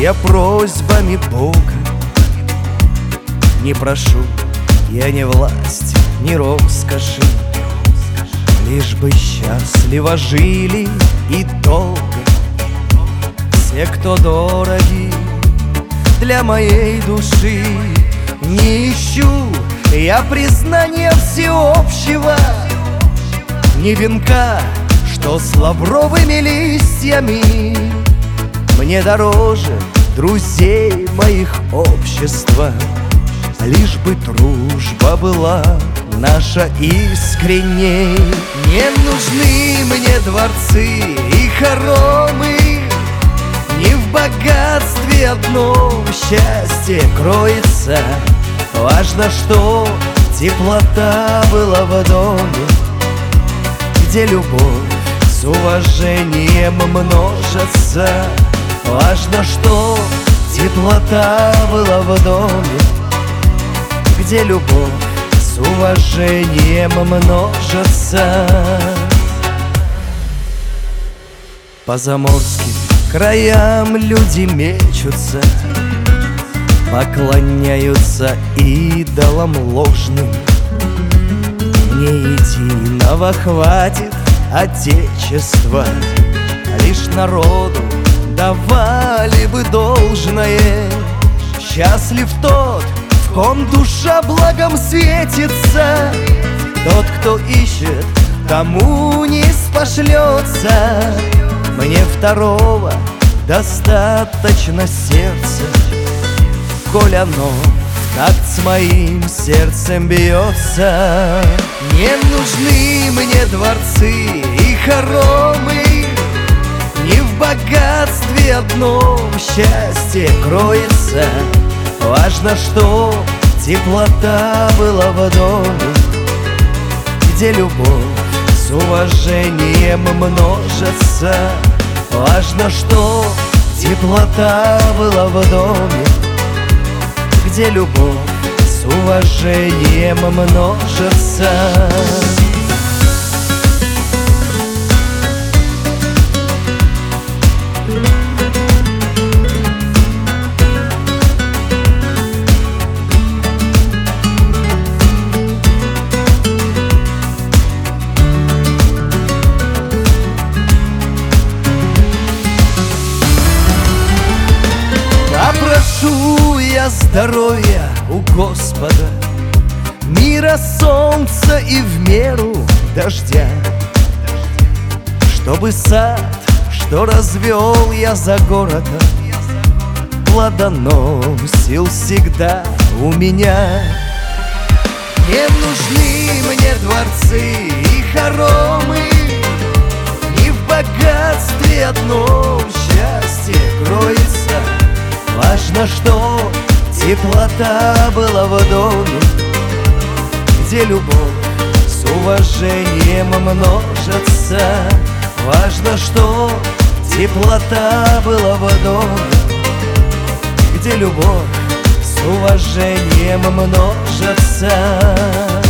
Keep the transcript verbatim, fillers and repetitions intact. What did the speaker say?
я просьбами Бога не прошу, я не власть, не роскоши, лишь бы счастливо жили и долго все, кто дороги для моей души. Не ищу я признания всеобщего, ни венка, что с лавровыми листьями. Мне дороже друзей моих общества, лишь бы дружба была наша искренней. Не нужны мне дворцы и хоромы, не в богатстве одном счастье кроется. Важно, что теплота была в доме, где любовь с уважением множится. Важно, что теплота была в доме, где любовь с уважением множится. По заморским краям люди мечутся, поклоняются идолам ложным. Мне единого хватит отечества, лишь народу давали бы должное. Счастлив тот, в ком душа благом светится, тот, кто ищет, тому не спошлется. Мне второго достаточно сердца, коль оно в такт с моим сердцем бьется. Не нужны мне дворцы и хоромы, не в богатстве одном счастье кроется. Важно, что теплота была в доме, где любовь с уважением множится. Важно, что теплота была в доме, где любовь с уважением множится. Прошу я здоровья у Господа, мира, солнца и в меру дождя, чтобы сад, что развел я за городом, плодоносил всегда у меня. Не нужны мне дворцы и хоромы, не в богатстве одном счастье кроется. Важно, что теплота была в доме, где любовь с уважением множится. Важно, что теплота была в доме, где любовь с уважением множится.